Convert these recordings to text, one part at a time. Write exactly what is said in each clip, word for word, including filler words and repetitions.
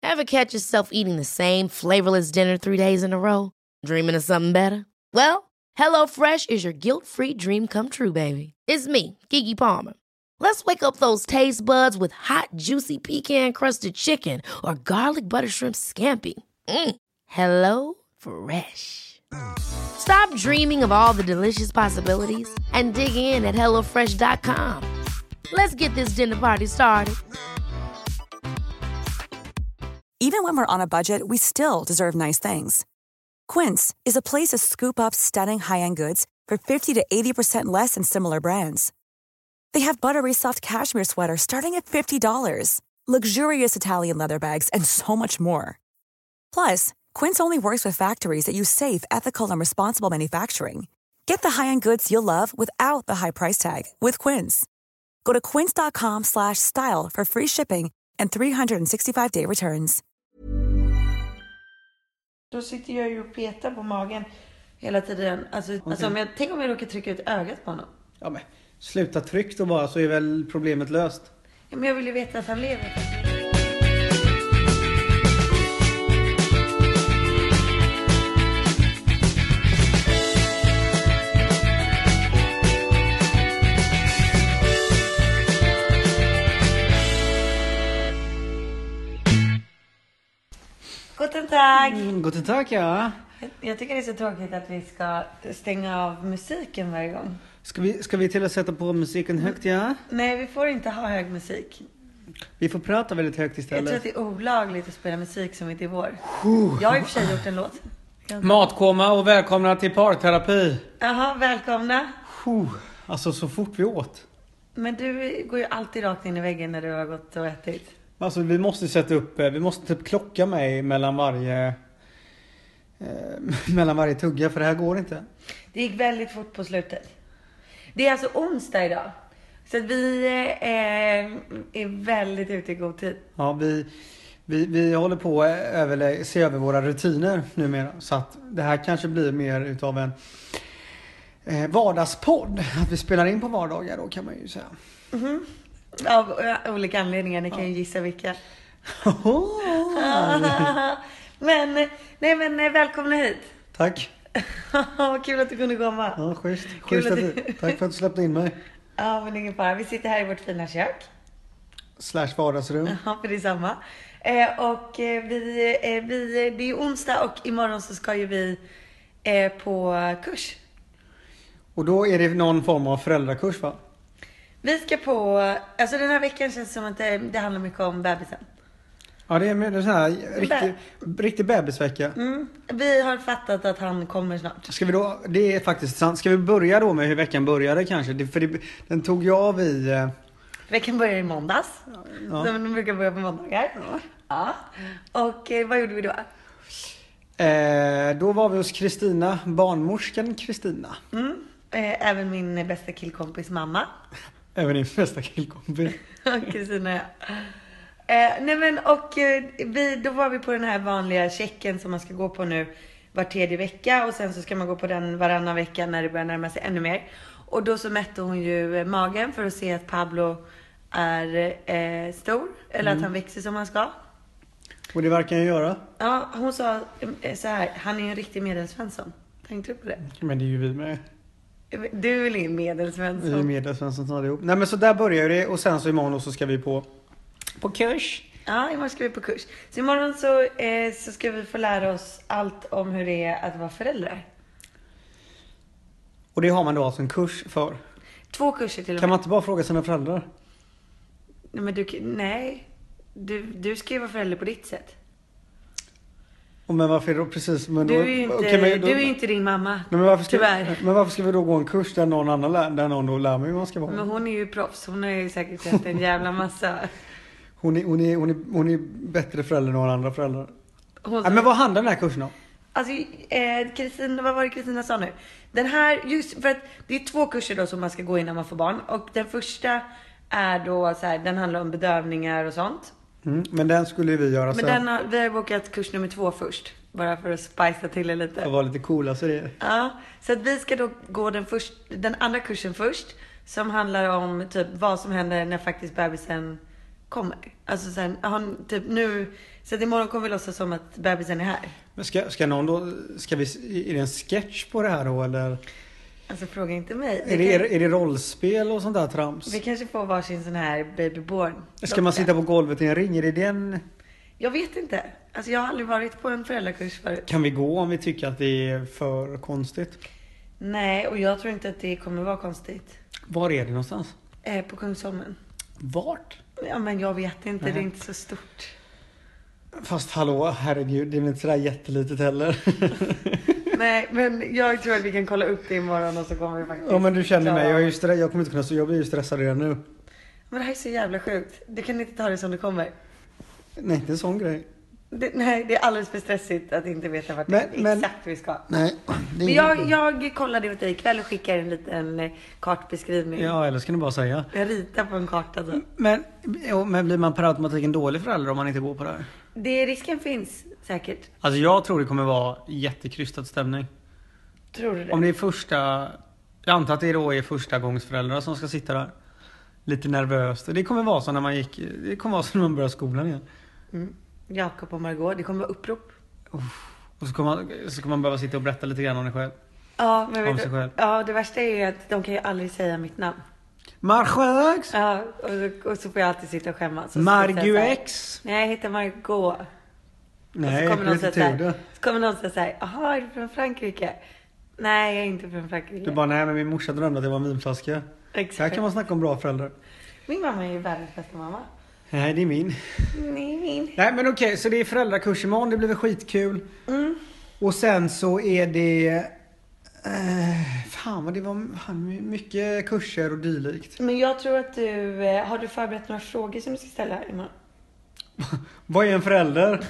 Ever catch yourself eating the same flavorless dinner three days in a row? Dreaming of something better? Well, HelloFresh is your guilt-free dream come true, baby. It's me, Keke Palmer. Let's wake up those taste buds with hot, juicy pecan-crusted chicken or garlic butter shrimp scampi. Mm. Hello Fresh. Stop dreaming of all the delicious possibilities and dig in at hello fresh dot com. Let's get this dinner party started. Even when we're on a budget, we still deserve nice things. Quince is a place to scoop up stunning high-end goods for fifty to eighty percent less than similar brands. They have buttery soft cashmere sweaters starting at fifty dollars, luxurious Italian leather bags, and so much more. Plus, Quince only works with factories that use safe, ethical, and responsible manufacturing. Get the high-end goods you'll love without the high price tag with Quince. Go to quince dot com slash style for free shipping and three sixty-five day returns. Då sitter jag ju och petar på magen hela tiden. Alltså, okay. alltså om jag, tänk om jag råkar trycka ut ögat på honom. Ja, men sluta tryck då bara, så är väl problemet löst. Ja, men jag vill ju veta att han lever. Guten Tag. Mm, guten Tag, ja. Jag tycker det är så tråkigt att vi ska stänga av musiken varje gång. Ska vi, ska vi till att sätta på musiken högt, ja? Nej, vi får inte ha hög musik. Vi får prata väldigt högt istället. Jag tror att det är olagligt att spela musik som inte är vår. Uh. Jag har i och för sig gjort en låt. Matkoma och välkomna till parterapi. Jaha, välkomna. Uh. Alltså så fort vi åt. Men du går ju alltid rakt in i väggen när du har gått och ätit. Alltså vi måste sätta upp, vi måste typ klocka mig mellan varje eh, mellan varje tugga, för det här går inte. Det gick väldigt fort på slutet. Det är alltså onsdag idag. Så att vi eh, är väldigt ute i god tid. Ja, vi, vi, vi håller på att överlä- se över våra rutiner numera. Så att det här kanske blir mer utav en eh, vardagspodd. Att vi spelar in på vardagar då, kan man ju säga. Mhm. Av olika anledningar, ni kan ju gissa vilka. men, nej men välkomna hit. Tack. Kul att du kunde komma. Ja, schysst. Schysst att du, tack för att du släppte in mig. Ja, men ingen fara. Vi sitter här i vårt fina kök. Slash vardagsrum. Ja, för det är samma. Eh, och eh, vi, eh, vi, det är onsdag och imorgon så ska ju vi eh, på kurs. Och då är det någon form av föräldrakurs, va? Vi ska på, alltså den här veckan känns det som att det, det handlar mycket om bebisen. Ja, det är en sån här riktig, riktig bebisvecka. Mm. Vi har fattat att han kommer snart. Ska vi då, det är faktiskt sant. Ska vi börja då med hur veckan började kanske? Det, för det, den tog jag av i... Eh... Veckan börjar i måndags. Ja. Som de brukar börja på måndagar. Ja. Ja. Och eh, vad gjorde vi då? Eh, då var vi hos Kristina, barnmorskan Kristina. Mm. Eh, även min bästa killkompis mamma. Även din bästa killkompis. Kristina, ja. Eh, nej men, och eh, vi, då var vi på den här vanliga checken som man ska gå på nu var tredje vecka. Och sen så ska man gå på den varannan vecka när det börjar närma sig ännu mer. Och då så mätte hon ju magen för att se att Pablo är eh, stor. Eller mm. att han växer som han ska. Och det verkar han göra. Ja, hon sa eh, så här: han är ju en riktig medelsvensson. Tänkte du på det? Men det är ju vi med. Du är väl ingen medelsvensson? Vi är medelsvensson som tar det ihop. Nej men så där börjar det. Och sen så imorgon så ska vi på På kurs. Ja, imorgon ska vi på kurs. Så imorgon så, eh, så ska vi få lära oss allt om hur det är att vara föräldrar. Och det har man då alltså en kurs för? Två kurser till och med. Kan man inte bara fråga sina föräldrar? Nej, men du, nej. Du, du ska ju vara förälder på ditt sätt. Och men varför då precis? Men du då, är ju inte, okay, men då, du är inte din mamma, men varför ska, tyvärr. Men varför ska vi då gå en kurs där någon annan lär, där någon då lär mig hur man ska vara? Men hon är ju proffs. Hon har ju säkert sett en jävla massa. Hon är, hon är, hon är, hon är bättre förälder än några andra föräldrar. Hon, ja, men vad handlar den här kursen om? Alltså, eh, Kristina, vad var det Kristina sa nu? Den här, just för att det är två kurser då som man ska gå innan man får barn. Och den första är då så här, den handlar om bedövningar och sånt. Mm, men den skulle vi göra men sen. Den har, vi har bokat kurs nummer två först. Bara för att spicea till det lite. Det var lite coola så det. Ja, så att vi ska då gå den, först, den andra kursen först. Som handlar om typ vad som händer när faktiskt bebisen kommer. Alltså sen, han typ nu, så att imorgon kommer vi låtsas som att bebisen är här. Men ska, ska någon då, ska vi, är det en sketch på det här då eller? Alltså fråga inte mig. Är det, är, är det rollspel och sånt där trams? Vi kanske får varsin sån här babyborn. Ska man sitta på golvet i en ring? Är det den? Jag vet inte. Alltså jag har aldrig varit på en föräldrakurs förut. Kan vi gå om vi tycker att det är för konstigt? Nej, och jag tror inte att det kommer vara konstigt. Var är det någonstans? Eh, på Kungsholmen. Vart? Ja, men jag vet inte. Nej. Det är inte så stort. Fast hallå, herregud, det är väl inte sådär jättelitet heller. Nej, men jag tror att vi kan kolla upp det imorgon och så kommer vi faktiskt... Ja, men du känner mig. Jag, är ju stre- jag kommer inte kunna så jag blir ju stressad redan nu. Men det här är så jävla sjukt. Du kan inte ta det som det kommer. Nej, inte en sån grej. Det, nej, det är alldeles för stressigt att inte veta vart Men- det, men- exakt vi ska. Nej. Det är Men jag, jag kollade åt dig ikväll och skickade en liten eh, kartbeskrivning. Ja, eller ska ni bara säga. Jag ritar på en karta så. Men, jo, men blir man per automatik en dålig förälder om man inte går på det här? Det risken finns säkert. Alltså jag tror det kommer vara jättekrystad stämning. Tror du det? Om det är första... Jag antar att det då är första gångs föräldrar som ska sitta där. Lite nervöst. Det kommer vara så när man gick... Det kommer vara så när man börjar skolan igen. Mm. Jakob och Margot, det kommer vara upprop. Och så kommer man, så kommer man behöva sitta och berätta lite grann om det själv. Ja, men Om vet sig du, själv. ja, det värsta är ju att de kan ju aldrig säga mitt namn. Margaux! Ja, och, så- och så får jag alltid sitta och skämmas. Så ska jag säga så här, Marguex! Nej, jag heter Margot. Nej, och så jag kommer någon kunde säga inte så här, tur det. så kommer någon säga så här, jaha, är du från Frankrike? Nej, jag är inte från Frankrike. Du bara, nej men min morsa drömde att jag var en vinflaska. Här Exakt. kan man snacka om bra föräldrar. Min mamma är ju världens bästa mamma. Nej, det är min. Nej, min. Nej men okej, så det är föräldrakurs imorgon, det blir väl skitkul. Mm. Och sen så är det... Eh, fan vad det var fan, mycket kurser och dylikt. Men jag tror att du, eh, har du förberett några frågor som du ska ställa imorgon? Vad är en förälder?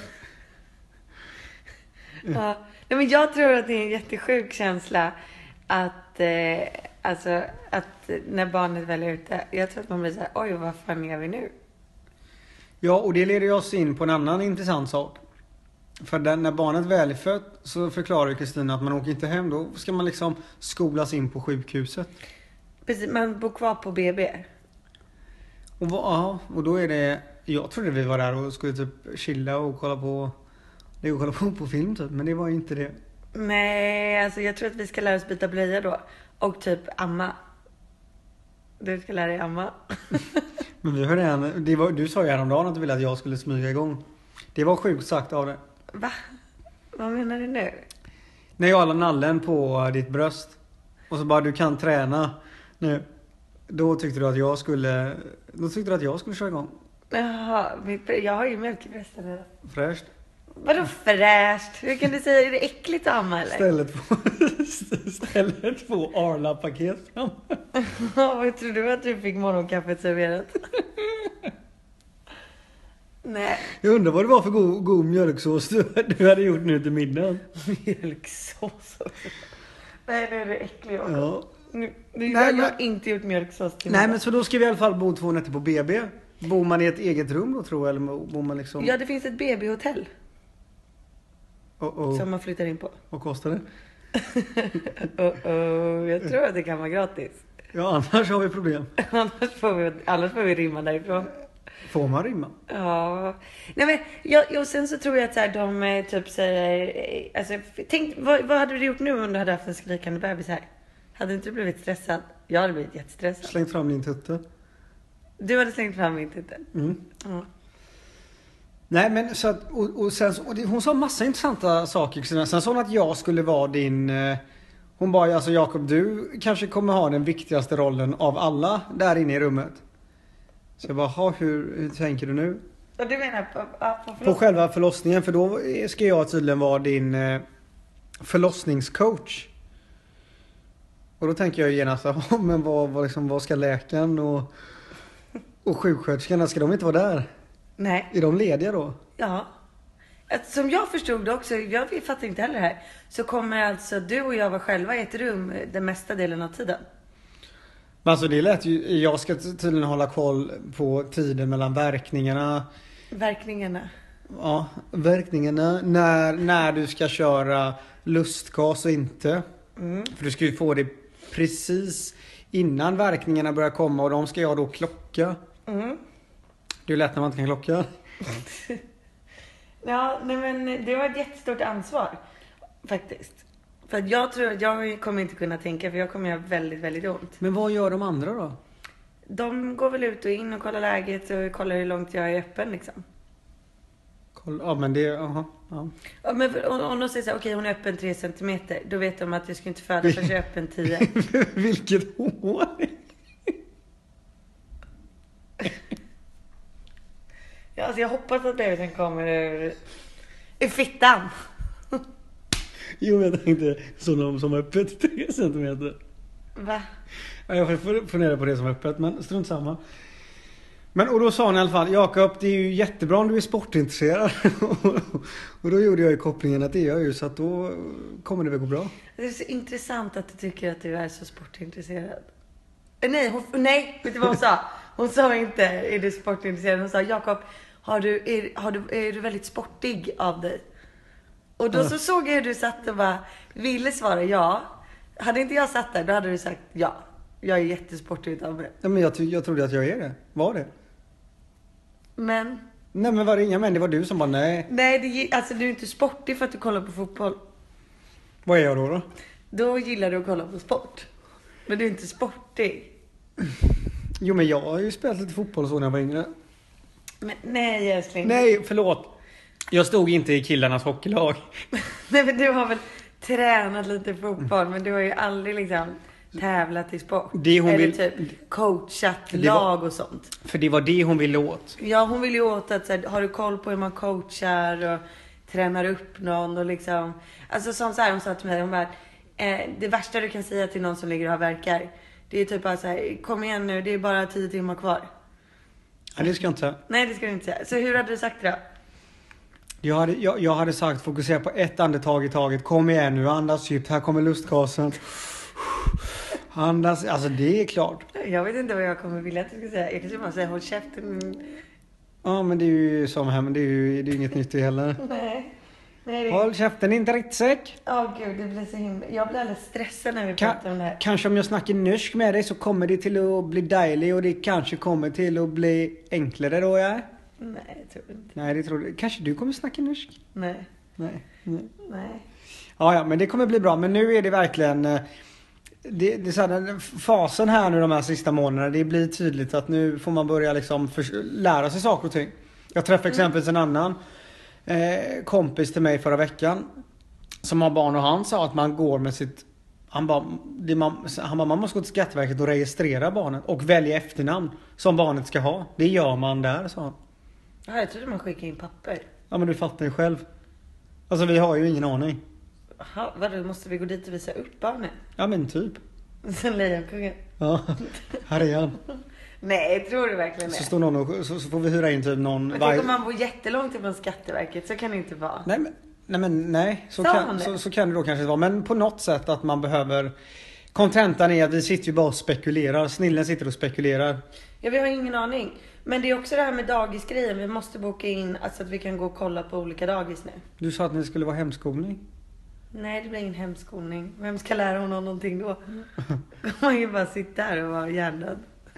Ja. Nej, men jag tror att det är en jättesjuk känsla att, eh, alltså, att när barnet väl är ute, jag tror att man blir så här, oj vad fan gör vi nu? Ja, och det leder oss in på en annan intressant sak. För den, när barnet väl är fött så förklarar ju Kristina att man åker inte hem. Då ska man liksom skolas in på sjukhuset. Precis, man bor kvar på B B. Och, vad- ja, och då är det... Jag trodde vi var där och skulle typ chilla och kolla på... Det och kolla på, på film typ, men det var ju inte det. Nej, alltså jag tror att vi ska lära oss byta blöja då. Och typ amma. Du ska lära dig amma. Men vi hörde en, det var, du sa ju häromdagen att du ville att jag skulle smyga igång. Det var sjukt sagt av det. Va? Vad menar du nu? När jag la nallen på ditt bröst. Och så bara, du kan träna nu. Då tyckte du att jag skulle... Då tyckte du att jag skulle köra igång. Jaha, mitt- jag har ju mjölk i brösten redan. Fräscht. Vadå fräscht? Hur kan du säga, är det äckligt att amma eller? Stället på, stället på Arla-paket fram. Vad tror du att du fick morgonkaffet serverat? Nej, Jag undrar vad det var för god, god mjölksås du, du hade gjort nu till middagen. mjölksås också. Nej, nu är du äcklig också. Ja. Nu, nu, Nej, jag har men- inte gjort mjölksås till Nej middag. men så då ska vi i alla fall bo två nätter på B B. Bor man i ett eget rum då tror jag? Eller bor man liksom... Ja, det finns ett B B-hotell Oh, oh. som man flyttar in på. Vad kostar det? Oh, oh, jag tror att det kan vara gratis. Ja annars har vi problem. Annars får vi, annars får vi rimma därifrån. Får man rimma? Ja. Nej men, jag, och sen så tror jag att så här, de eh, typ säger, eh, alltså, tänk, vad, vad hade du gjort nu om du hade haft en skrikande bebis här? Hade inte du blivit stressad? Jag hade blivit jättestressad. Slängt fram din tutte. Du hade slängt fram min tutte. Mm. Ja. Nej men så att, och, och sen så, och det, hon sa massa intressanta saker. Sen sa hon att jag skulle vara din... Eh, hon bara, alltså Jakob du kanske kommer ha den viktigaste rollen av alla där inne i rummet. Så jag bara, ha, hur, hur tänker du nu? Och du menar på, ja, på, På förlåt. själva förlossningen, för då ska jag tydligen vara din eh, förlossningscoach. Och då tänker jag genast, ja, men vad, vad, liksom, vad ska läkaren och, och sjuksköterskorna, ska de inte vara där? Nej, Är de lediga då? ja. Att, som jag förstod det också, jag fattar inte heller det här. Så kommer alltså du och jag vara själva i ett rum den mesta delen av tiden. Men alltså det lät ju, jag ska tydligen hålla koll på tiden mellan verkningarna. Verkningarna. Ja, verkningarna. När, när du ska köra lustgas och inte. Mm. För du ska ju få det precis innan verkningarna börjar komma och de ska jag då klocka. Mm. Det är lätt när man inte kan klockan. Ja, nej men det var ett jättestort ansvar. Faktiskt. För att jag tror att jag kommer inte kunna tänka. För jag kommer göra väldigt, väldigt ont. Men vad gör de andra då? De går väl ut och in och kollar läget. Och kollar hur långt jag är öppen liksom. Kolla, ja men det, aha, ja. Ja, men om de säger så här, okej hon är öppen tre centimeter. Då vet de att jag ska inte föda förrän jag är öppen tio. Vilket hår! Ja, alltså jag hoppas att bebisen kommer ur, ur fittan. Jo, jag tänkte sådana som är öppet tre centimeter. Va? Ja, jag får fundera på det som är öppet, men strunt samma. Men och då sa han i alla fall, Jakob, det är ju jättebra om du är sportintresserad. Och då gjorde jag ju kopplingen att det är jag ju, så att då kommer det väl gå bra. Det är så intressant att du tycker att du är så sportintresserad. Nej, hon, nej, vet du vad hon sa? Hon sa inte, är du sportintresserad? Hon sa, Jakob, har du, är, har du, är du väldigt sportig av dig? Och då så såg jag hur du satt och bara ville svara ja. Hade inte jag satt där, då hade du sagt ja. Jag är jättesportig utav mig. Ja, men jag, jag trodde att jag är det. Var det? Men... Nej, men var det inga män? Det var du som bara, nej. Nej, det, alltså du är inte sportig för att du kollar på fotboll. Vad är jag då då? Då gillar du att kolla på sport. Men du är inte sportig. Jo, men jag har ju spelat lite fotboll så när jag var yngre. Men nej, älskling. Nej, förlåt. Jag stod inte i killarnas hockeylag. Nej, men du har väl tränat lite fotboll. Men du har ju aldrig liksom tävlat i sport. Det hon Eller vill... typ coachat var... lag och sånt. För det var det hon ville åt. Ja, hon vill ju åt att så här, har du koll på hur man coachar och tränar upp någon och liksom. Alltså som så här, hon sa till mig, hon bara, eh, det värsta du kan säga till någon som ligger och har verkar, det är typ bara så här, kom igen nu, det är bara tio timmar kvar. Ja, det ska jag inte säga. Nej, det ska du inte säga. Så hur hade du sagt det då? Jag hade, jag, jag hade sagt, fokusera på ett andetag i taget. Kom igen nu, andas djupt. Här kommer lustgasen. Andas, alltså det är klart. Jag vet inte vad jag kommer vilja att du ska säga. Är det som att säga, håll käften? Ja, men det är ju som här, men det är ju det är inget nytt i heller. Nej. Nej det... Håll käften, inte ritsäck. Åh oh, gud, det blir så himla... Jag blir alldeles stressad när vi Ka- pratar om det här. Kanske om jag snackar norsk med dig så kommer det till att bli dejlig och det kanske kommer till att bli enklare då, ja? Nej, jag tror inte. Nej, det tror du. Kanske du kommer snacka norsk? Nej. Nej. Nej. Nej. Ja, ja, men det kommer bli bra. Men nu är det verkligen... Det, det är så här, den fasen här nu de här sista månaderna, det blir tydligt att nu får man börja liksom för, lära sig saker och ting. Jag träffade exempelvis en annan eh, kompis till mig förra veckan som har barn och han sa att man går med sitt... Han bara, det man, han bara, man måste gå till Skatteverket och registrera barnet och välja efternamn som barnet ska ha. Det gör man där, sa han. Ja, jag trodde man skickade in papper. Ja, men du fattar ju själv. Alltså vi har ju ingen aning. Jaha, vadå, måste vi gå dit och visa upp barnet? Ja, men typ. Sen Lejonkungen. Ja, här är han. Nej, tror du verkligen det? Så står någon och, så, så får vi hyra in typ någon... Men tänk om man bor jättelångt ifrån Skatteverket, så kan det inte vara. Nej, men nej, men, nej så, Sa kan, han det? så, så kan det då kanske vara. Men på något sätt att man behöver... Kontentan är att vi sitter ju bara och spekulerar. Snillen sitter och spekulerar. Ja, vi har ingen aning. Men det är också det här med dagisgrejen. Vi måste boka in alltså att vi kan gå och kolla på olika dagis nu. Du sa att det skulle vara hemskolning. Nej, det blir ingen hemskolning. Vem ska lära honom någonting då? Kommer man ju bara sitta här och vara hjärndöd.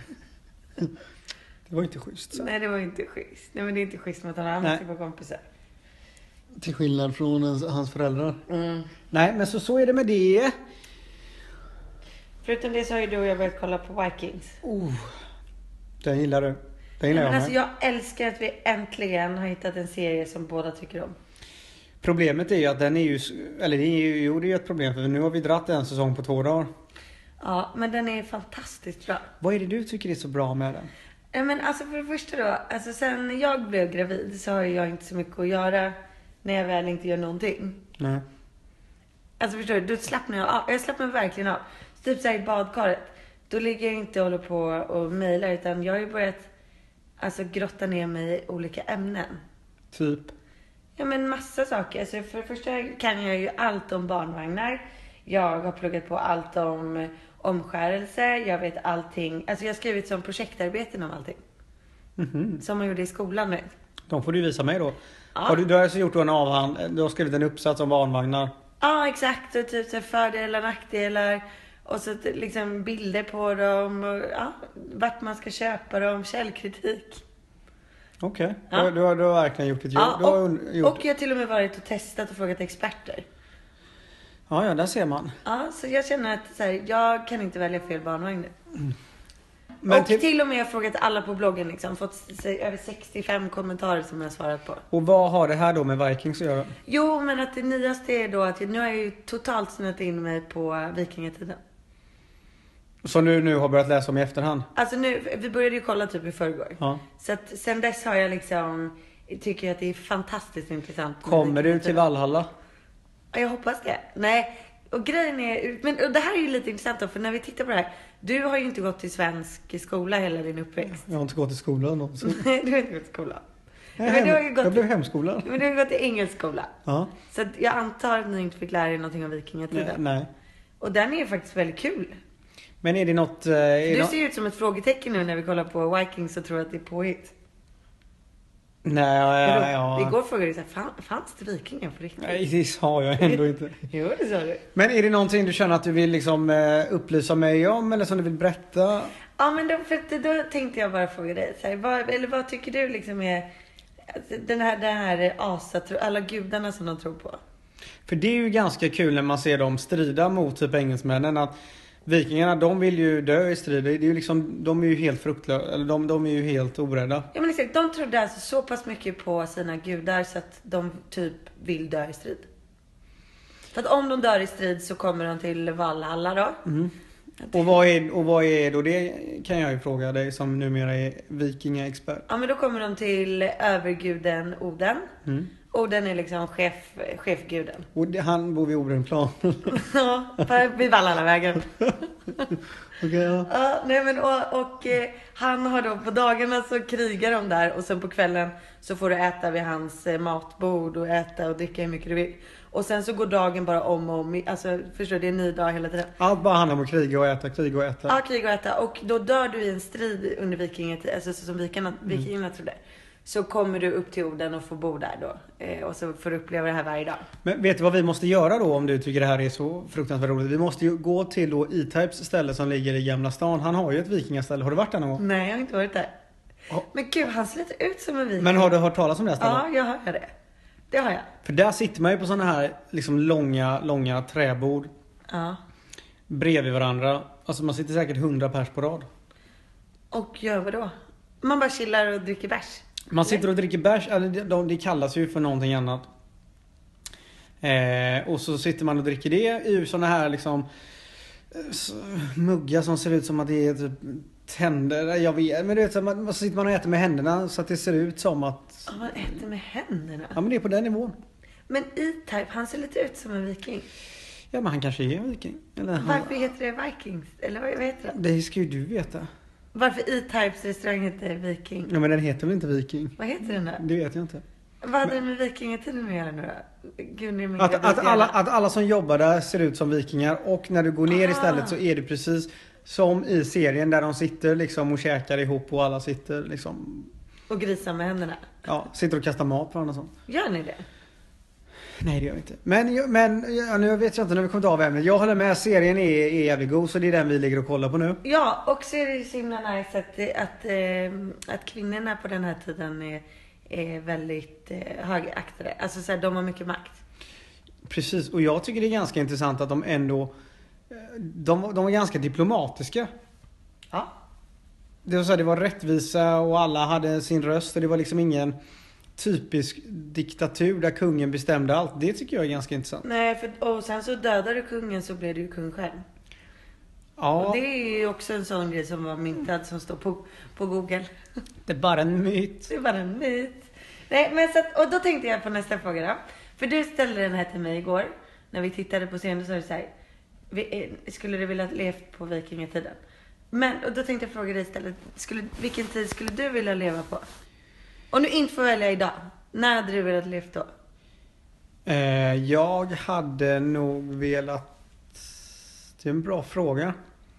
Det var inte schysst. Så. Nej, det var inte schysst. Nej, men det är inte schysst mot alla andra typer av kompisar. Till skillnad från ens, hans föräldrar. Mm. Nej, men så, så är det med det. Förutom det så har ju du och jag börjat kolla på Vikings. Oh, den gillar du. Den gillar Nej, men jag alltså med. jag älskar att vi äntligen har hittat en serie som båda tycker om. Problemet är ju att den är ju... Eller det är ju, jo, det är ju ett problem. För nu har vi dratt en säsong på två dagar. Ja, men den är fantastiskt bra. Vad är det du tycker är så bra med den? Ja, men alltså för det första då. Alltså sen jag blev gravid så har jag inte så mycket att göra när jag väl inte gör någonting. Nej. Alltså förstår du, då slappnar jag av. Jag slappnar verkligen av. Så typ såhär i badkaret. Då ligger jag inte och håller på och mejlar. Utan jag har ju börjat alltså grotta ner mig i olika ämnen. Typ? Ja, men massa saker. Alltså för det första kan jag ju allt om barnvagnar. Jag har pluggat på allt om omskärelse. Jag vet allting. Alltså jag har skrivit som projektarbeten om allting. Mm-hmm. Som man gjorde i skolan nu. De får du visa mig då. Ja. Har du, du har alltså gjort en avhand, du har skrivit en uppsats om barnvagnar. Ja, exakt. Och typ så fördelar, nackdelar. Och så liksom bilder på dem. Och ja, vart man ska köpa dem. Källkritik. Okej, okay. Ja. du, du, har, du har verkligen gjort ett jobb. Ja, du har och, gjort... och jag har till och med varit och testat och frågat experter. Ja, ja, där ser man. Ja, så jag känner att så här, jag kan inte välja fel barnvagn nu. Mm. Men och till... till och med jag har frågat alla på bloggen liksom, fått se, över sextiofem kommentarer som jag har svarat på. Och vad har det här då med Vikings att göra? Jo, men att det nyaste är då att jag, nu har jag ju totalt snöat in mig på vikingatiden. Som du nu har börjat läsa om i efterhand? Alltså nu, vi började ju kolla typ i förrgår. Ja. Så att sen dess har jag liksom, tycker jag att det är fantastiskt intressant. Kommer du till Valhalla? Ja, jag hoppas det. Nej, och grejen är, men och det här är ju lite intressant då, för när vi tittar på det här. Du har ju inte gått till svensk skola hela din uppväxt. Jag har inte gått i skolan någonsin. Nej, du har inte gått till skolan. Jag, men hem... du har ju gått jag blev till... hemskolan. Men du har gått till engelsk skola. Ja. Så att jag antar att ni inte fick lära er någonting om vikingatiden. Nej. nej. Och den är ju faktiskt väldigt kul. Men är det något... Eh, är du det... ser ju ut som ett frågetecken nu när vi kollar på Vikings och tror att det är påhitt. Nej, ja, ja, ja. Igår frågade du så här, fanns det vikingar på riktigt? Nej, det sa jag ändå inte. Jo, det sa du. Men är det någonting du känner att du vill liksom eh, upplysa mig om, eller som du vill berätta? Ja, men då, för då tänkte jag bara fråga dig så här, vad, eller vad tycker du liksom är alltså, den här, den här asa, alla gudarna som de tror på? För det är ju ganska kul när man ser dem strida mot typ engelsmännen, att vikingarna, de vill ju dö i strid. Det är ju liksom, de är ju helt fruktlösa, eller de, de är ju helt orädda. Ja, men exakt, de trodde alltså så pass mycket på sina gudar så att de typ vill dö i strid. För att om de dör i strid så kommer de till Valhalla då. Mm. Och vad är, och vad är då det, kan jag ju fråga dig som numera är vikingaexpert. Ja, men då kommer de till överguden Oden. Mm. Oden är liksom chef, chefguden. Och det, han bor vid Odenplan. Ja, vid Valhallavägen. Okay, ja. Ja, nej men och, och eh, han har då på dagarna så krigar de där och sen på kvällen så får du äta vid hans eh, matbord och äta och dricka hur mycket du vill. Och sen så går dagen bara om och om, alltså förstår du, det är en ny dag hela tiden. Allt bara handlar om att kriga och äta, kriga och äta. Ja, kriga och äta. Och då dör du i en strid under vikinget, alltså som vikingarna, Mm. vikingarna trodde. Så kommer du upp till Oden och får bo där då. Eh, och så får du uppleva det här varje dag. Men vet du vad vi måste göra då om du tycker det här är så fruktansvärt roligt? Vi måste ju gå till då E-Types ställe som ligger i Gamla stan. Han har ju ett vikingaställe. Har du varit där någon gång? Nej, jag har inte varit där. Oh. Men gud, han ser lite ut som en viking. Men har du hört talas om det här stället? Ja, jag har det. Det har jag. För där sitter man ju på sådana här liksom långa, långa träbord. Ja. Bredvid varandra. Alltså man sitter säkert hundra pers på rad. Och gör vad då? Man bara chillar och dricker bärs. Man sitter och dricker bärs, eller de, de, det kallas ju för någonting annat. Eh, och så sitter man och dricker det ur såna här liksom så, muggar som ser ut som att det är typ tänder. Jag vet, men du vet så man, så sitter man och äter med händerna så att det ser ut som att... Ja, man äter med händerna. Ja, men det är på den nivån. Men E-Type, han ser lite ut som en viking. Ja, men han kanske är en viking. Eller han... Varför heter det Vikings? Eller vad, vad heter det? Det ska ju du veta. Varför E-Types restaurang heter Viking? Ja, men den heter väl inte Viking? Vad heter den där? Det vet jag inte. Vad hade det med vikingatiden att göra nu då? Gud, nu är min Att, gravid att, alla, hjärna. att alla som jobbar där ser ut som vikingar. Och när du går ner Ah. istället så är det precis som i serien där de sitter liksom och käkar ihop och alla sitter liksom... Och grisar med händerna. Ja, sitter och kastar mat på varandra och sånt. Gör ni det? Nej, det gör vi inte. Men, men ja, nu vet jag inte när vi kommer av ämnet. Jag håller med, serien är, är jävligt god, så det är den vi ligger och kollar på nu. Ja, och så är det ju så himla nice att, att, att, att kvinnorna på den här tiden är, är väldigt eh, högaktade. Alltså så här, de har mycket makt. Precis, och jag tycker det är ganska intressant att de ändå... De, de var ganska diplomatiska. Ja. Det var, så här, det var rättvisa och alla hade sin röst. Och det var liksom ingen typisk diktatur där kungen bestämde allt. Det tycker jag är ganska intressant. Nej, för, och sen så dödade kungen så blev det ju kung själv. Ja, Och det är ju också en sån grej som var myntad som står på, på Google. det är bara en myt. Det är bara en myt. Nej, men så att, och då tänkte jag på nästa fråga då. För du ställde den här till mig igår. När vi tittade på scenen så sa du så här. Vi, skulle du vilja leva på vikingatiden? Men, och då tänkte jag fråga dig istället. Skulle, vilken tid skulle du vilja leva på? Och nu inte får välja idag. När hade du velat leva då? Eh, jag hade nog velat... Det är en bra fråga.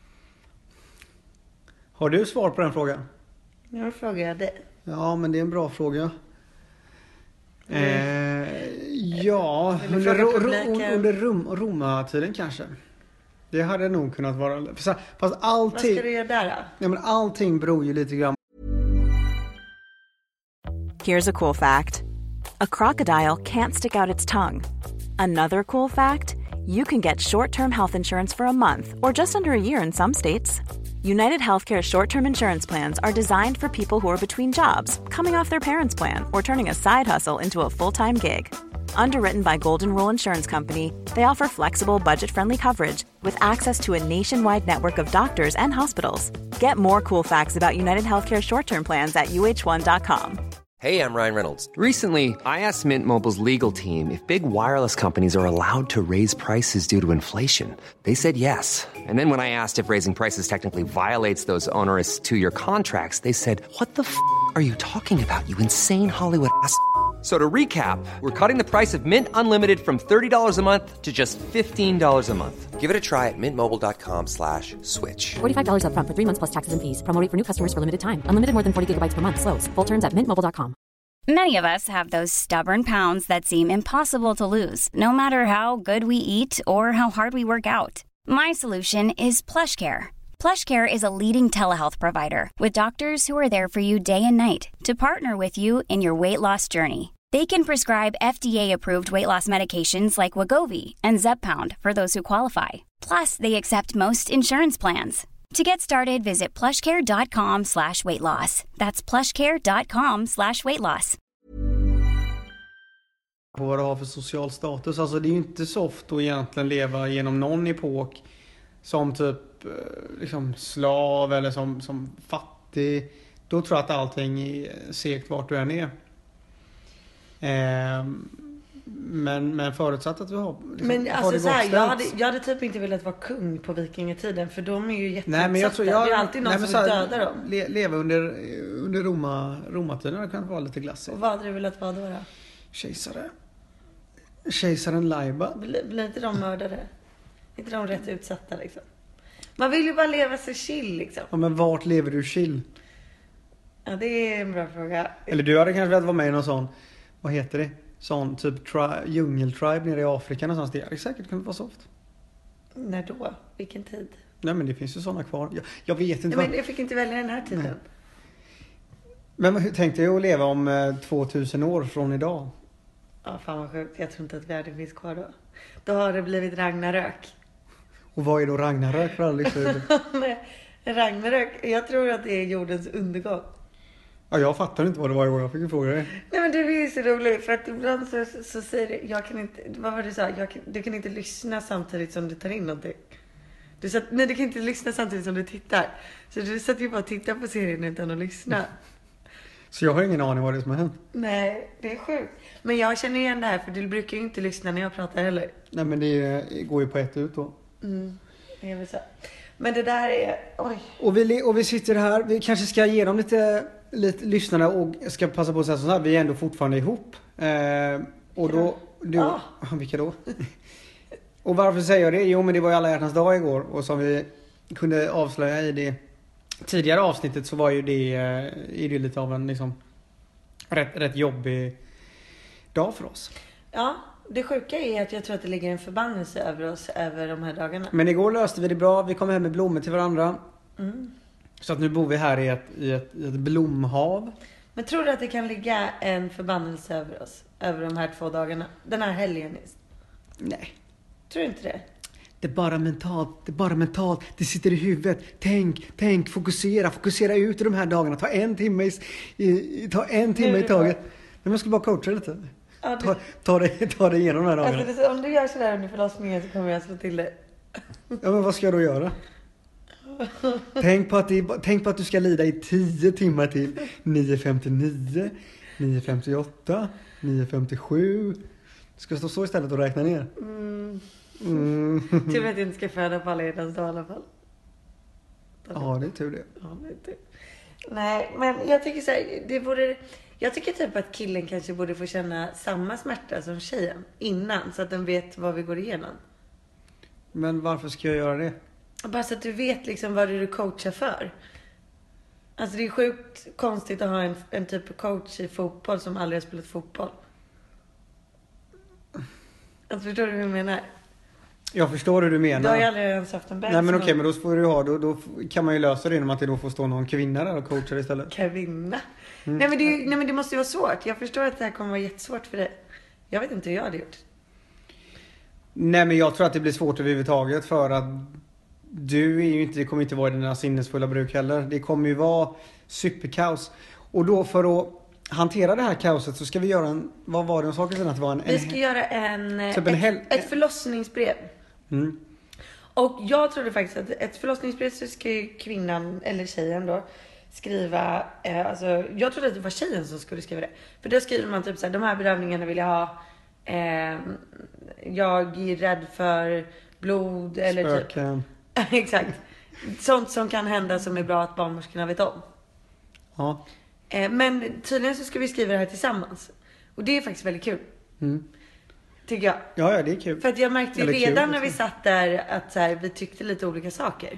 Har du svar på den frågan? Nu frågar jag dig. Ja, men det är en bra fråga. Mm. Eh, ja, Vill du under, fråga ro, publiken? under rom, romartiden kanske. Det hade nog kunnat vara... Fast Vad allting, ska du göra där då? ja, men allting beror ju lite grann. Here's a cool fact. A crocodile can't stick out its tongue. Another cool fact, you can get short-term health insurance for a month or just under a year in some states. United Healthcare short-term insurance plans are designed for people who are between jobs, coming off their parents' plan, or turning a side hustle into a full-time gig. Underwritten by Golden Rule Insurance Company, they offer flexible, budget-friendly coverage with access to a nationwide network of doctors and hospitals. Get more cool facts about United Healthcare short-term plans at U H one dot com. Hey, I'm Ryan Reynolds. Recently, I asked Mint Mobile's legal team if big wireless companies are allowed to raise prices due to inflation. They said yes. And then when I asked if raising prices technically violates those onerous two-year contracts, they said, what the f*** are you talking about, you insane Hollywood ass f- So to recap, we're cutting the price of Mint Unlimited from thirty dollars a month to just fifteen dollars a month. Give it a try at mintmobile.com slash switch. forty-five dollars up front for three months plus taxes and fees. Promo rate for new customers for limited time. Unlimited more than forty gigabytes per month. Slows full terms at mint mobile dot com. Many of us have those stubborn pounds that seem impossible to lose, no matter how good we eat or how hard we work out. My solution is PlushCare. PlushCare is a leading telehealth provider with doctors who are there for you day and night to partner with you in your weight loss journey. They can prescribe F D A-approved weight loss medications like Wegovy and Zepbound for those who qualify. Plus, they accept most insurance plans. To get started, visit plushcare.com slash weight loss. That's plushcare.com slash weight loss. På vad det har för social status. Alltså det är ju inte soft att egentligen leva genom någon epok som typ liksom slav eller som, som fattig. Då tror jag att allting är segt vart du än är. Eh, men, men förutsatt att vi har liksom, men har alltså det så här, gott jag, hade, jag hade typ inte velat vara kung på vikingatiden, för de är ju jätteutsatta. Nej, men jag tror jag, det är alltid någon nej, som vill dödar dem. Le, leva under, under Roma, Romatiden, det kan vara lite glassigt. Och vad hade du velat vara då då? Kejsare. Kejsaren Laiba. Blir, blir inte de mördare? Är inte de rätt utsatta liksom? Man vill ju bara leva sig chill liksom. Ja, men vart lever du chill? Ja, det är en bra fråga. Eller du hade kanske velat vara med i någon sån, vad heter det? Sån typ tri- djungeltribe nere i Afrika någonstans. Det hade säkert kunnat vara soft. När då? Vilken tid? Nej, men det finns ju såna kvar. Jag, jag vet inte. Nej, vad... men jag fick inte välja den här tiden. Nej. Men hur tänkte jag att leva om eh, tvåtusen år från idag? Ja, fan vad sjukt. Jag tror inte att världen finns kvar då. Då har det blivit Ragnarök. Och vad är då Ragnarök för alla lyssnare? Nej, Ragnarök. Jag tror att det är jordens undergång. Ja, jag fattar inte vad det var igår. Jag fick ju fråga dig. Nej, men du är så rolig. För att ibland så, så säger du, jag kan inte, vad var det du sa? Jag kan, du kan inte lyssna samtidigt som du tar in någonting. Du sa, nej, du kan inte lyssna samtidigt som du tittar. Så du satt ju bara och tittade på serien utan att lyssna. Så jag har ingen aning vad det är som har hänt. Nej, det är sjukt. Men jag känner igen det här, för du brukar ju inte lyssna när jag pratar heller. Nej, men det går ju på ett ut då. Mm, jag vill säga. Men det där är, oj. Och vi, och vi sitter här, vi kanske ska ge dem lite, lite lyssnarna och ska passa på att säga så här, vi är ändå fortfarande ihop. Eh, och då, då Ah. vilka då? Och varför säger jag det? Jo, men det var ju alla hjärtans dag igår. Och som vi kunde avslöja i det tidigare avsnittet så var ju det, är det lite av en liksom rätt, rätt jobbig dag för oss. Ja, det sjuka är att jag tror att det ligger en förbannelse över oss över de här dagarna. Men igår löste vi det bra. Vi kom hem med blommor till varandra. Mm. Så att nu bor vi här i ett, i ett, i ett blomhav. Men tror du att det kan ligga en förbannelse över oss över de här två dagarna? Den här helgen? Nej. Tror du inte det? Det är bara mentalt, det är bara mentalt. Det sitter i huvudet. Tänk, tänk, fokusera, fokusera ut i de här dagarna. Ta en timme i, i, ta en timme i taget. Men jag skulle bara coacha lite. Ja, det... ta, ta, det, ta det igenom de här dagarna. Alltså, om du gör sådär under förlossningen så kommer jag slå till det. Ja, men vad ska jag då göra? tänk, på att det, tänk på att du ska lida i tio timmar till. nio femtionio, nio femtioåtta, nio femtiosju. Du ska stå så istället och räkna ner. Mm. Mm. Tur att jag inte ska föda på alla hjärtans dag i alla fall. Ja, det är tur det. Ja, det är tur. Nej, men jag tycker så här, det borde, jag tycker typ att killen kanske borde få känna samma smärta som tjejen innan, så att den vet vad vi går igenom. Men varför ska jag göra det? Bara så att du vet liksom vad du coachar för. Alltså det är sjukt konstigt att ha en, en typ av coach i fotboll som aldrig har spelat fotboll. Alltså förstår du hur jag menar? Jag förstår hur du menar. Du har ju aldrig ens haft en bebis. Nej men okej, men då får du ha, då, då kan man ju lösa det genom att det då får stå någon kvinna där och coacha istället. Kvinna? Mm. Nej, men det, nej men det måste ju vara svårt. Jag förstår att det här kommer vara jättesvårt för dig. Jag vet inte hur jag hade gjort. Nej men jag tror att det blir svårt överhuvudtaget för att du är ju inte, det kommer inte vara i dina sinnesfulla bruk heller. Det kommer ju vara superkaos. Och då för att hantera det här kaoset så ska vi göra en, vad var det en sak sen att det var en... Vi ska en, göra en, typ en ett, hel... ett förlossningsbrev. Mm. Och jag trodde faktiskt att ett förlossningsbrev så ska ju kvinnan, eller tjejen då, skriva, eh, alltså jag trodde att det var tjejen som skulle skriva det. För då skriver man typ så här, de här bedömningarna vill jag ha. Eh, jag är rädd för blod eller Spöken. typ. Exakt. Sånt som kan hända som är bra att barnmorskorna vet om. Ja. Eh, men tydligen så ska vi skriva det här tillsammans. Och det är faktiskt väldigt kul. Mm. Tycker jag. Ja, ja, det är kul. För att jag märkte ju Eller redan kul, när vi satt där att så här, vi tyckte lite olika saker.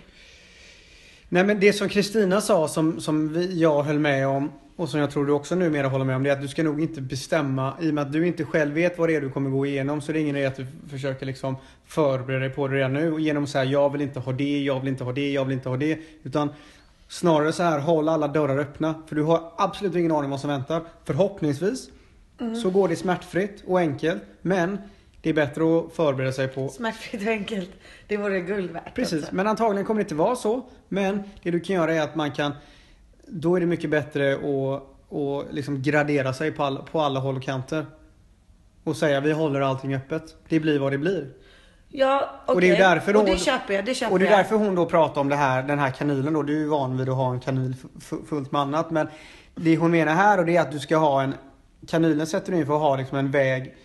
Nej men det som Kristina sa som, som vi, jag höll med om och som jag tror du också numera håller med om, det är att du ska nog inte bestämma, i och med att du inte själv vet vad det är du kommer gå igenom, så det är ingen idé att du försöker liksom förbereda dig på det redan nu och genom att säga jag vill inte ha det, jag vill inte ha det, jag vill inte ha det, utan snarare så här, håll alla dörrar öppna, för du har absolut ingen aning vad som väntar. Förhoppningsvis mm. så går det smärtfritt och enkelt, men det är bättre att förbereda sig på... Smärtfritt och enkelt. Det vore guld värt. Precis, också. Men antagligen kommer det inte vara så. Men det du kan göra är att man kan... Då är det mycket bättre att, att liksom gradera sig på alla, på alla håll och kanter. Och säga vi håller allting öppet. Det blir vad det blir. Ja, okej. Okay. Och det är därför då, och det köper jag, det köper Och det är jag. därför hon då pratar om det här, den här kanylen då. Du är ju van vid att ha en kanyl fullt med annat. Men det hon menar här och det är att du ska ha en... Kanylen sätter du in för att ha liksom en väg...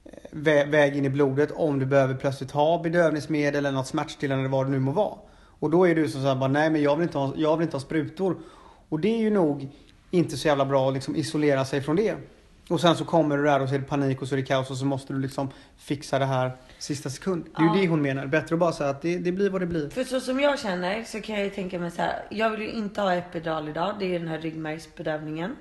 väg in i blodet om du behöver plötsligt ha bedövningsmedel eller något smärtstillande eller vad det nu må vara. Och då är du som säger bara nej men jag vill inte ha, jag vill inte ha sprutor. Och det är ju nog inte så jävla bra att liksom isolera sig från det. Och sen så kommer du där och så är det panik och så är det kaos och så måste du liksom fixa det här sista sekund. Det är ja. ju det hon menar. Bättre att bara säga att det, det blir vad det blir. För så som jag känner så kan jag ju tänka mig så här. Jag vill ju inte ha epidural idag. Det är den här ryggmärgsbedövningen.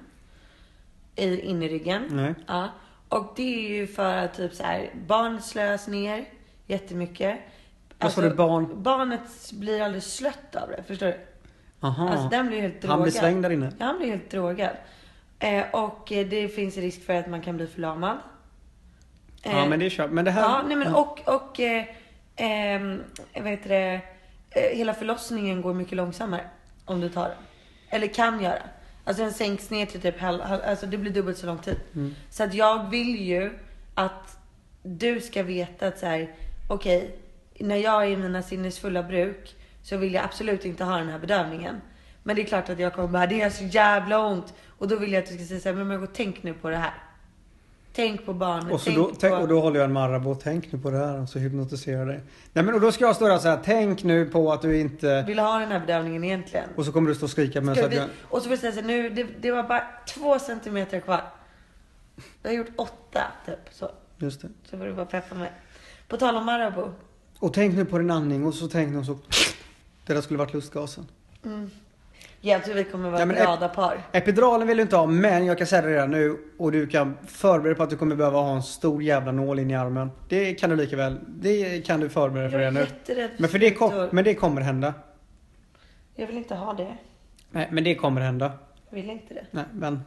I, in i ryggen. Nej. Ja. Och det är ju för att typ så här, barn slös ner jättemycket. Vad sa du, barn? Barnet blir alldeles slött av det, förstår du? Aha. Alltså den blir helt drogad. Han blir svängd där inne. Ja, han blir helt drogad. Eh, och det finns risk för att man kan bli förlamad. Eh, ja, men det är köpt. Men det här... Ja, nej men och, och eh, eh, vad heter det? Eh, hela förlossningen går mycket långsammare om du tar den. Eller kan göra. Alltså den sänks ner till typ halv, alltså det blir dubbelt så lång tid. Mm. Så att jag vill ju att du ska veta att så här, okej, okay, när jag är i mina sinnesfulla bruk så vill jag absolut inte ha den här bedövningen. Men det är klart att jag kommer bara, det är så jävla ont. Och då vill jag att du ska säga så här, men Margot, tänk nu på det här. Tänk på barnet. Och, så tänk då, på... tänk, och då håller jag en Marabou. Tänk nu på det här och så hypnotiserar dig. Nej men och då ska jag stå där och säga, tänk nu på att du inte... Vill ha den här bedövningen egentligen. Och så kommer du stå och skrika med så att vi... jag... Och så vill jag säga nu, det, det var bara två centimeter kvar. Jag har gjort åtta typ så. Just det. Så får du bara peppa mig. På tal om Marabou. Och tänk nu på din andning och så tänk nu så... Det där skulle varit lustgasen. Mm. Jag tror vi kommer vara ja, glada ep- par. Epiduralen vill du inte ha, men jag kan säga det redan nu. Och du kan förbereda på att du kommer behöva ha en stor jävla nål in i armen. Det kan du lika väl. Det kan du förbereda för redan nu. För men, för det kom, men det kommer hända. Jag vill inte ha det. Nej, men det kommer hända. Jag vill inte det. Nej, men...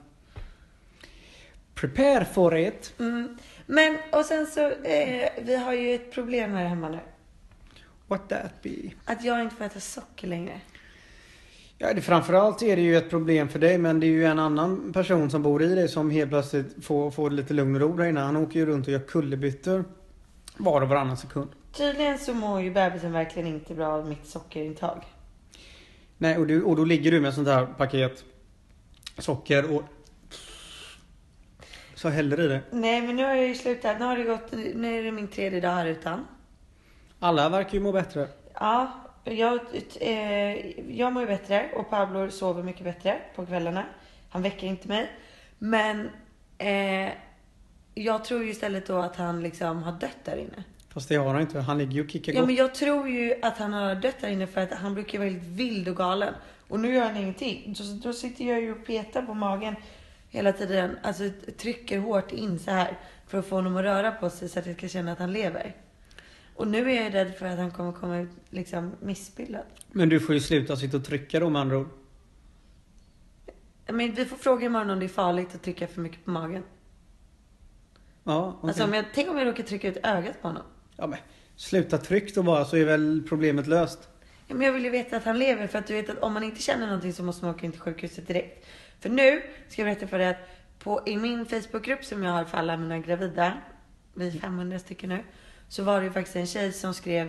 Prepare for it. Mm. Men, och sen så, eh, vi har ju ett problem här hemma nu. What that be? Att jag inte får äta socker längre. Ja, det, framförallt är det ju ett problem för dig, men det är ju en annan person som bor i dig som helt plötsligt får, får lite lugn och ro där inne. Han åker ju runt och gör kullerbyttor var och varannan sekund. Tydligen så mår ju bebisen verkligen inte bra av mitt sockerintag. Nej, och, du, och då ligger du med sånt här paket socker och så häller i det. Nej, men nu har jag ju slutat. Nu har det gått, nu är det min tredje dag här utan. Alla verkar ju må bättre. Ja, jag, eh, jag mår ju bättre och Pablo sover mycket bättre på kvällarna. Han väcker inte mig. Men eh, jag tror ju istället då att han liksom har dött där inne. Fast det har han inte. Han ligger ju och kickar Ja, gott. men jag tror ju att han har dött där inne för att han brukar vara väldigt vild och galen. Och nu gör han ingenting. Så, då sitter jag ju och petar på magen hela tiden. Alltså trycker hårt in så här för att få honom att röra på sig så att jag ska känna att han lever. Och nu är jag rädd för att han kommer komma ut liksom missbildad. Men du får ju sluta sitta och trycka då med andra ord. Men vi får fråga imorgon om det är farligt att trycka för mycket på magen. Ja, okay. Alltså om jag, tänk om jag råkar trycka ut ögat på honom. Ja men, sluta tryck då bara så är väl problemet löst. Ja, men jag vill ju veta att han lever. För att du vet att om man inte känner någonting så måste man åka in till sjukhuset direkt. För nu ska jag berätta för dig att på, i min Facebookgrupp som jag har för alla mina gravida, vi är femhundra stycken nu, så var det ju faktiskt en tjej som skrev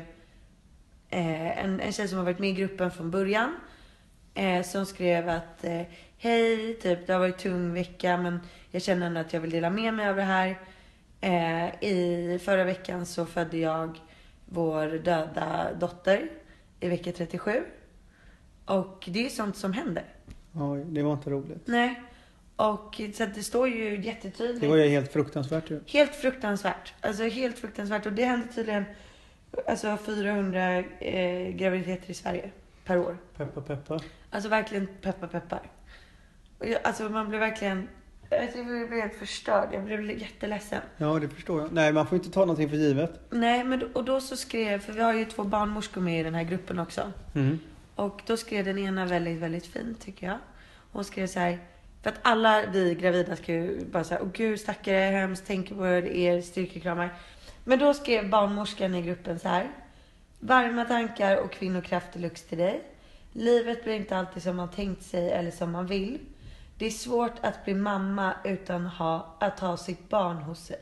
eh, en, en tjej som har varit med i gruppen från början eh, som skrev att eh, hej, typ det har varit tung vecka men jag känner ändå att jag vill dela med mig av det här. eh, I förra veckan så födde jag vår döda dotter i vecka trettiosju. Och det är sånt som händer. Oj, det var inte roligt. Nej. Och så att det står ju jättetydligt. Det var ju helt fruktansvärt ju. Helt fruktansvärt. Alltså helt fruktansvärt. Och det händer tydligen alltså fyrahundra eh, graviditeter i Sverige per år. Peppa peppa. Alltså verkligen peppa peppar. Och jag, alltså man blev verkligen... Alltså jag blev helt förstörd. Jag blev jätteledsen. Ja, det förstår jag. Nej, man får inte ta någonting för givet. Nej, men då, och då så skrev... För vi har ju två barnmorskor med i den här gruppen också. Mm. Och då skrev den ena väldigt, väldigt fint tycker jag. Hon skrev så här... För att alla vi gravida ska ju bara säga, åh gud stackare, hemskt, tänker på er, styrkekramar. Men då skrev barnmorskan i gruppen så här: varma tankar och kvinnokraft deluxe till dig. Livet blir inte alltid som man tänkt sig eller som man vill. Det är svårt att bli mamma utan ha, att ha sitt barn hos sig.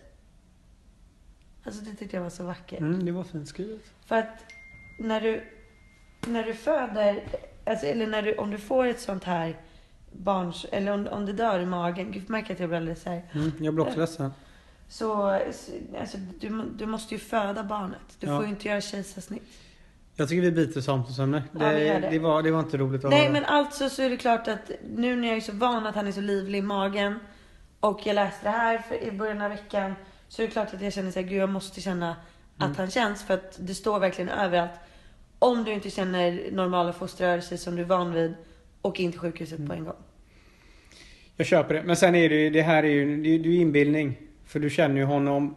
Alltså det tyckte jag var så vackert. Mm, det var fint skrivet. För att när du, när du föder, alltså, eller när du, om du får ett sånt här barns, eller om, om det dör i magen. Gud, märker att jag blir alldeles så här. Mm, jag blir också ledsen. Så alltså, du, du måste ju föda barnet. Du Ja. får ju inte göra kejsarsnitt. Jag tycker vi byter samtalsämne. Det, Ja, vi gör det. det, var, det var inte roligt att Nej, höra. men alltså så är det klart att nu när jag är så van att han är så livlig i magen och jag läste det här för, i början av veckan, så är det klart att jag känner så här, gud jag måste känna att Mm. han känns, för att det står verkligen överallt. Om du inte känner normala fosterrörelser som du är van vid, och in till sjukhuset Mm. på en gång. Jag köper det. Men sen är det ju, det här är ju, det är ju inbildning. För du känner ju honom.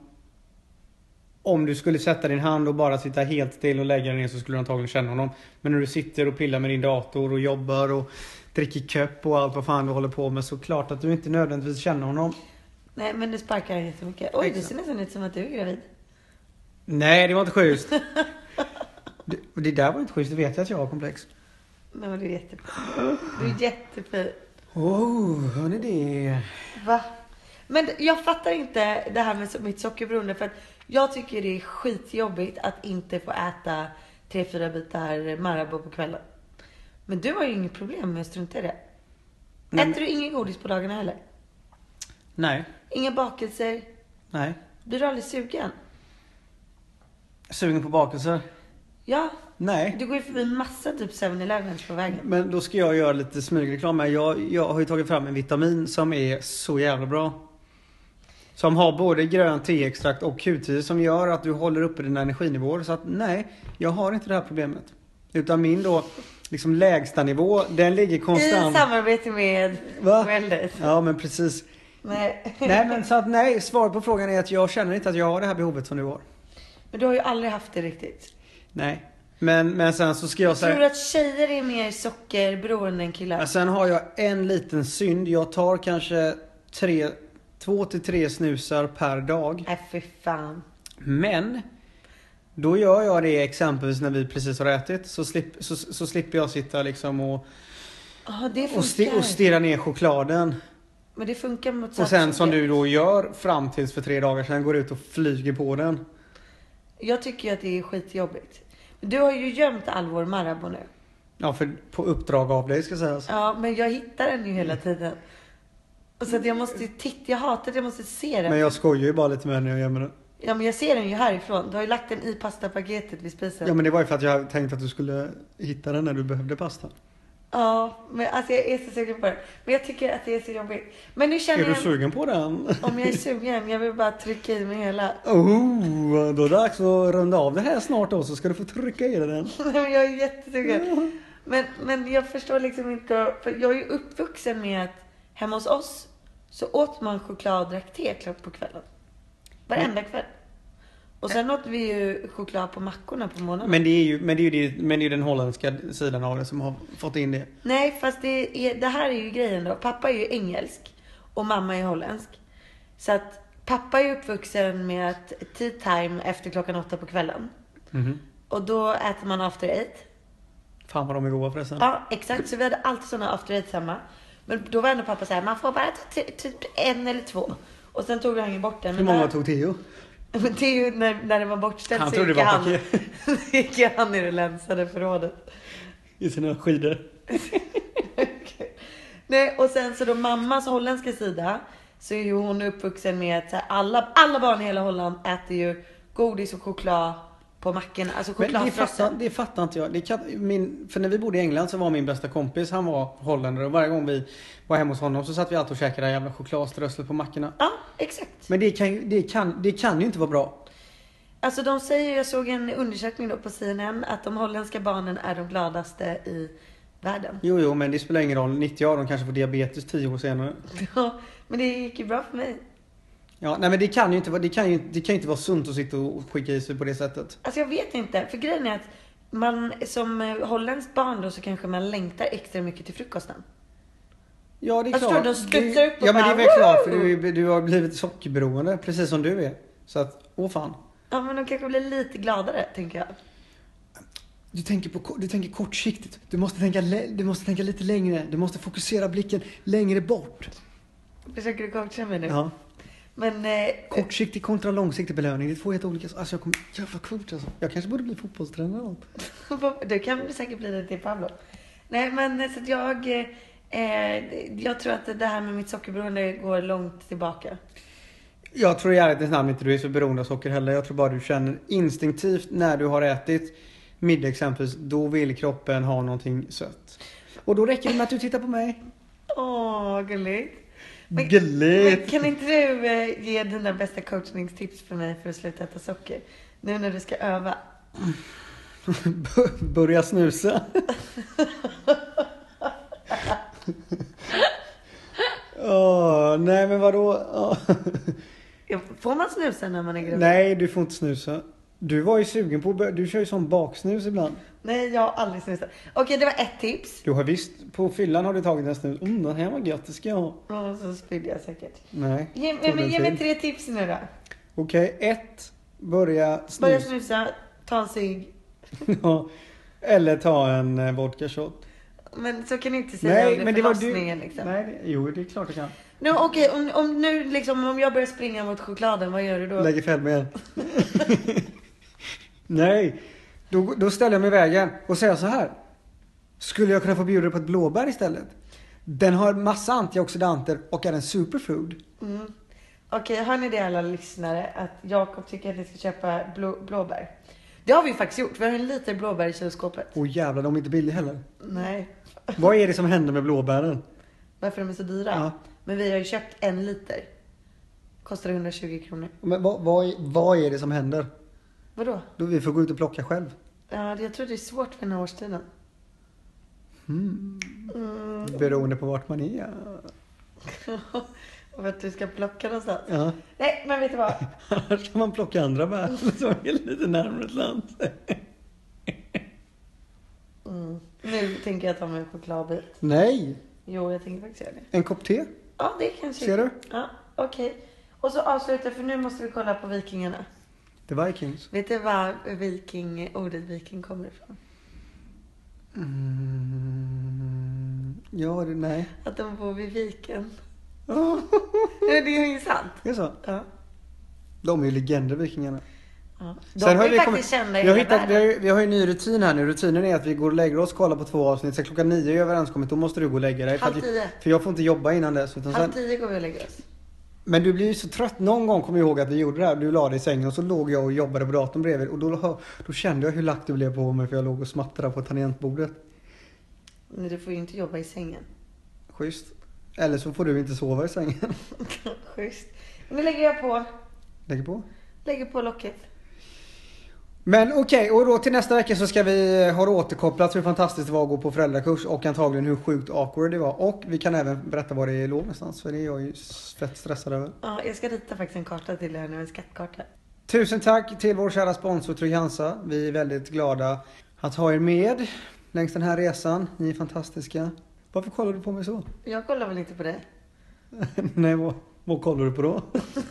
Om du skulle sätta din hand och bara sitta helt still och lägga den ner, så skulle du antagligen känna honom. Men när du sitter och pillar med din dator och jobbar och dricker köpp och allt vad fan du håller på med, så klart att du inte nödvändigtvis känner honom. Nej, men det sparkar han jättemycket. Oj, Exakt. det ser nästan ut som att du är gravid. Nej, det var inte schysst. det, det där var inte schysst, det vet jag att jag har komplex. Men du är jättefin. Du är jättefin. Oh, hörni det. Va? Men jag fattar inte det här med so- mitt sockerberoende. För att jag tycker det är skitjobbigt att inte få äta tre, fyra bitar Marabou på kvällen. Men du har ju inget problem med att strunta i det. Nej. Äter du ingen godis på dagarna heller? Nej, Inga bakelser? nej. Blir du aldrig sugen? Sugen på bakelser? Ja, Nej. du går ju förbi massa typ seven eleven på vägen. Men då ska jag göra lite smygreklam här. Jag, jag har ju tagit fram en vitamin som är så jävla bra. Som har både grönt teextrakt och Q tio, som gör att du håller uppe dina energinivåer. Så att nej, jag har inte det här problemet. Utan min då, liksom lägsta nivå, den ligger I konstant. samarbete med Va? Wellness. Ja, men precis. Nej. Nej, men så att nej, svaret på frågan är att jag känner inte att jag har det här behovet som du har. Men du har ju aldrig haft det riktigt. Nej. Men, men sen så ska jag Tror du säga... att tjejer är mer sockerberoende än killar? Ja, sen har jag en liten synd. Jag tar kanske tre, två till tre snusar per dag. Nej, fy fan. Men då gör jag det exempelvis när vi precis har ätit. Så, slipp, så, så slipper jag sitta liksom och, Ja, det funkar. och, sti, och stirra ner chokladen. Men det funkar mot Och sen som sötsocker. du då gör fram tills för tre dagar sedan, går ut och flyger på den. Jag tycker ju att det är skitjobbigt. Du har ju gömt all vår Marabou nu. Ja, för på uppdrag av dig ska sägas. Ja, men jag hittar den ju hela tiden. Och så att jag måste titta, jag hatar att jag måste se den. Men jag skojar ju bara lite med den när jag gömmer den. Ja, men jag ser den ju härifrån. Du har ju lagt den i pastapaketet vid spisen. Ja, men det var ju för att jag tänkte att du skulle hitta den när du behövde pasta. Ja, men alltså jag är så sugen på den. Men jag tycker att det är så jobbigt. Men nu känner Är du jag, sugen på den? om jag är sugen, jag vill bara trycka i mig hela. Oh, då är det dags att runda av det här snart då, så ska du få trycka i dig den. Nej, men jag är jättesugen. Men, men jag förstår liksom inte, för jag är ju uppvuxen med att hemma hos oss så åt man choklad och drack te klart på kvällen. Varenda kväll. Och sen åt vi ju choklad på mackorna på morgonen. Men det är ju, men det är ju, det, men det är ju den holländska sidan av det som har fått in det. Nej, fast det, är, det här är ju grejen då. Pappa är ju engelsk och mamma är holländsk. Så att pappa är uppvuxen med att tea time efter klockan åtta på kvällen. Mm-hmm. Och då äter man after eight. Fan vad de är goda förresten. Ja, exakt. Så vi hade alltid sådana after eight hemma. Men då var ändå pappa så här, man får bara ta t- typ en eller två. Och sen tog han ju bort den. Hur många där... tog Theo? Men Theo, när, när det var bortställt han så gick gick det var han, gick han i det länsade förrådet. I sina skidor. Okay. Nej, och sen så då mammas holländska sida, så är ju hon uppvuxen med att så här, alla, alla barn i hela Holland äter ju godis och choklad på mackorna. Alltså choklad. Men det fattar, det fattar inte jag. Det kan, min, för när vi bodde i England så var min bästa kompis, han var holländare. Och varje gång vi var hemma hos honom så satt vi alltid och käkade jävla chokladströssel på mackorna. Ja, exakt. Men det kan, ju, det, kan, det kan ju inte vara bra. Alltså de säger, jag såg en undersökning då på C N N, att de holländska barnen är de gladaste i världen. Jo, jo, men det spelar ingen roll. nittio av dem kanske får diabetes tio år senare. Ja, men det gick ju bra för mig. Ja, nej men det kan ju inte vara, det kan ju, det kan ju inte vara sunt att sitta och skicka i sig på det sättet. Alltså jag vet inte, för grejen är att man som holländskt barn då så kanske man längtar extra mycket till frukosten. Ja, det är alltså, klart. De studsar upp och ja, men det är väl Woo! klart, för du, du har blivit sockerberoende, precis som du är. Så att, åh fan. Ja, men de kanske blir lite gladare, tänker jag. Du tänker, på, du tänker kortsiktigt. Du måste tänka, du måste tänka lite längre. Du måste fokusera blicken längre bort. Försöker du coacha mig nu? Ja. Men, eh, kortsiktig kontra långsiktig belöning. Det är två helt olika. Alltså jag kommer jävla coach alltså. Jag kanske borde bli fotbollstränare. Du kan säkert bli det till Pablo. Nej, men så att jag eh, jag tror att det här med mitt sockerberoende går långt tillbaka. Jag tror i ärlighetens namn inte du är så beroende av socker heller. Jag tror bara du känner instinktivt när du har ätit middag exempelvis, då vill kroppen ha någonting sött. Och då räcker det med att du tittar på mig. Åh, gulligt. Men, gulligt. Men kan inte du eh, ge dina bästa coachningstips för mig för att sluta äta socker? Nu när du ska öva. Börja snusa. Åh, nej men vadå? Oh. Får man snusa när man är gravid? Nej, du får inte snusa. Du var ju sugen på, du kör ju sån baksnus ibland. Nej, jag har aldrig snusat. Okej, det var ett tips. Du har visst, på fyllan har du tagit en snus. Mm, den här var gött, det ska jag ha. Ja, så spydde jag säkert. Nej. Ge, men, ge mig tre tips nu då. Okej, ett. Börja snus. Börja snusa, ta en cigg. Ja, eller ta en eh, vodka shot. Men så kan ni inte säga nej, under men det var du. Liksom. Nej, det, jo, det är klart jag kan. Nu, okej, om, om nu liksom, om jag börjar springa mot chokladen, vad gör du då? Lägger fäll med igen. Nej, då, då ställer jag mig i vägen och säger så här. Skulle jag kunna få bjuda på ett blåbär istället? Den har massa antioxidanter och är en superfood. Mm. Okej, har ni det alla lyssnare? Att Jakob tycker att ni ska köpa blå, blåbär. Det har vi faktiskt gjort. Vi har en liter blåbär i kylskåpet. Åh jävlar, de är inte billiga heller. Nej. Vad är det som händer med blåbären? Varför de är så dyra? Ja. Men vi har ju köpt en liter. Kostar hundratjugo kronor. Men vad, vad, vad är det som händer? Vadå? Då vi får gå ut och plocka själv. Ja, jag tror det är svårt för den här årstiden. Mm. Mm. Beroende på vart man är. För att du ska plocka någonstans. Ja. Nej, men vet du vad? Annars kan man plocka andra bär som är lite närmare ett land. Mm. Nu tänker jag ta mig en chokladbit. Nej. Jo, jag tänker faktiskt göra det. En kopp te? Ja, det kanske. Ser du? Ja, okej. Okay. Och så avsluta, för nu måste vi kolla på vikingarna. The Vikings. Vet du var viking, ordet viking kommer ifrån? Mm. Ja, det, nej. Att de bor vid viken. Ja, det är ju sant. Det är så? Ja. De är ju legender, vikingarna. Ja. De Sen är har ju vi faktiskt kommit, kända i vi har, hela hittat, vi, världen. har, vi har ju en ny rutin här nu. Rutinen är att vi går och lägger oss, kollar på två avsnitt. Sen klockan nio är överenskommet, då måste du gå och lägga dig. Halv för, att, tio. för jag får inte jobba innan dess. Utan Halv sen, tio går vi och lägger oss. men du blir ju så trött. Någon gång kommer jag ihåg att vi gjorde det här. Du la dig i sängen och så låg jag och jobbade på datorn bredvid. Och då, då kände jag hur lack du blev på mig, för jag låg och smattrade på tangentbordet. Men du får ju inte jobba i sängen. Schysst. Eller så får du inte sova i sängen. Schysst. Nu lägger jag på. Lägger på. Lägger på locket. Men okej, okay, och då till nästa vecka så ska vi ha återkopplat hur fantastiskt det var att gå på föräldrakurs och antagligen hur sjukt awkward det var. Och vi kan även berätta var det låg någonstans, för det är jag ju fett stressad över. Ja, jag ska rita faktiskt en karta till er nu, en skattkarta. Tusen tack till vår kära sponsor Trygg-Hansa. Vi är väldigt glada att ha er med längs den här resan. Ni är fantastiska. Varför kollar du på mig så? Jag kollar väl inte på dig. Nej, vad, vad kollar du på då?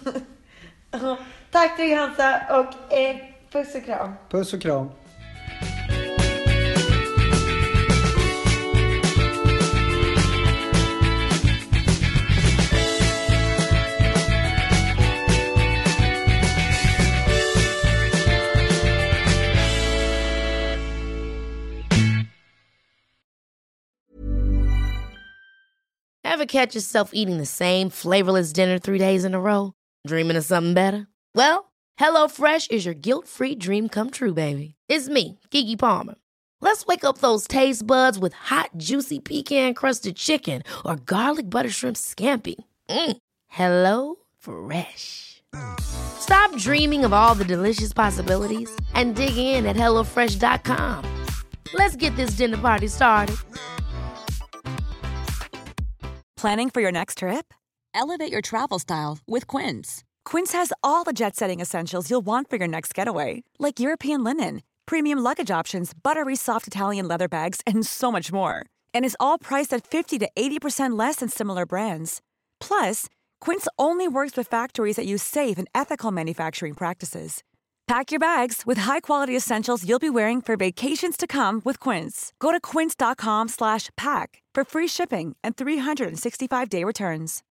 Tack Trygg-Hansa och eh, puss och kram. Puss och kram. Ever catch yourself eating the same flavorless dinner three days in a row? Dreaming of something better? Well, HelloFresh is your guilt-free dream come true, baby. It's me, Keke Palmer. Let's wake up those taste buds with hot, juicy pecan-crusted chicken or garlic butter shrimp scampi. Mm. Hello Fresh. Stop dreaming of all the delicious possibilities and dig in at hello fresh dot com. Let's get this dinner party started. Planning for your next trip? Elevate your travel style with Quince. Quince has all the jet-setting essentials you'll want for your next getaway, like European linen, premium luggage options, buttery soft Italian leather bags, and so much more. And is all priced at fifty to eighty percent less than similar brands. Plus, Quince only works with factories that use safe and ethical manufacturing practices. Pack your bags with high-quality essentials you'll be wearing for vacations to come with Quince. Go to quince dot com slash pack for free shipping and three sixty-five day returns.